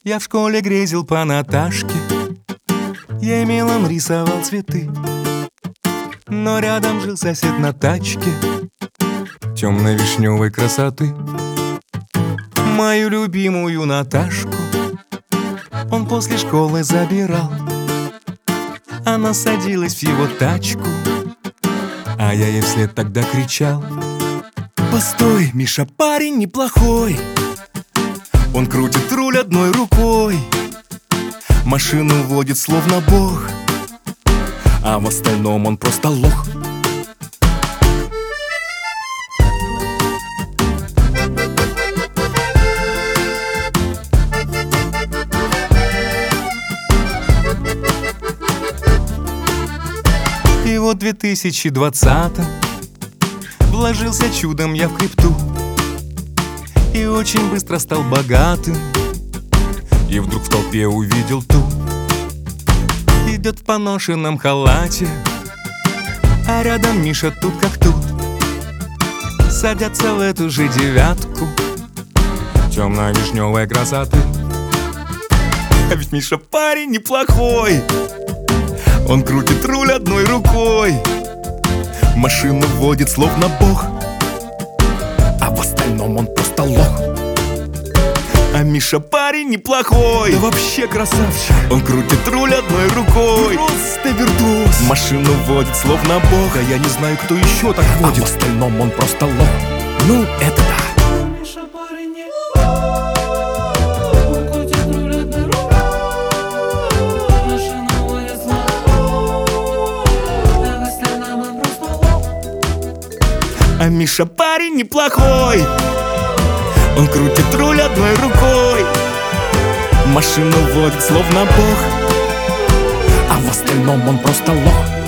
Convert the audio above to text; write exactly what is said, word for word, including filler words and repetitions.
Я в школе грезил по Наташке, я мелом рисовал цветы. Но рядом жил сосед на тачке темной вишневой красоты. Мою любимую Наташку он после школы забирал. Она садилась в его тачку, а я ей вслед тогда кричал: постой, Миша, парень неплохой. Он крутит руль одной рукой, машину водит словно бог, а в остальном он просто лох. И вот в две тысячи двадцатом вложился чудом я в крипту и очень быстро стал богатым. И вдруг в толпе увидел ту. Идет в поношенном халате, а рядом Миша тут как тут. Садятся в эту же девятку темно-вишневой красоты. А ведь Миша парень неплохой. Он крутит руль одной рукой, машину водит словно бог, а в остальном он просто лох. А Миша парень неплохой, да вообще красавчик. Он крутит руль одной рукой, просто виртуоз, машину водит словно бог. Да я не знаю, кто еще так водит, а в остальном он просто лох. Ну, это да. Миша парень неплохой, он крутит руль одной рукой, машину водит словно бог, а в остальном он просто лох. А Миша парень неплохой, он крутит руль одной рукой, машину водит словно бог, а в остальном он просто лох.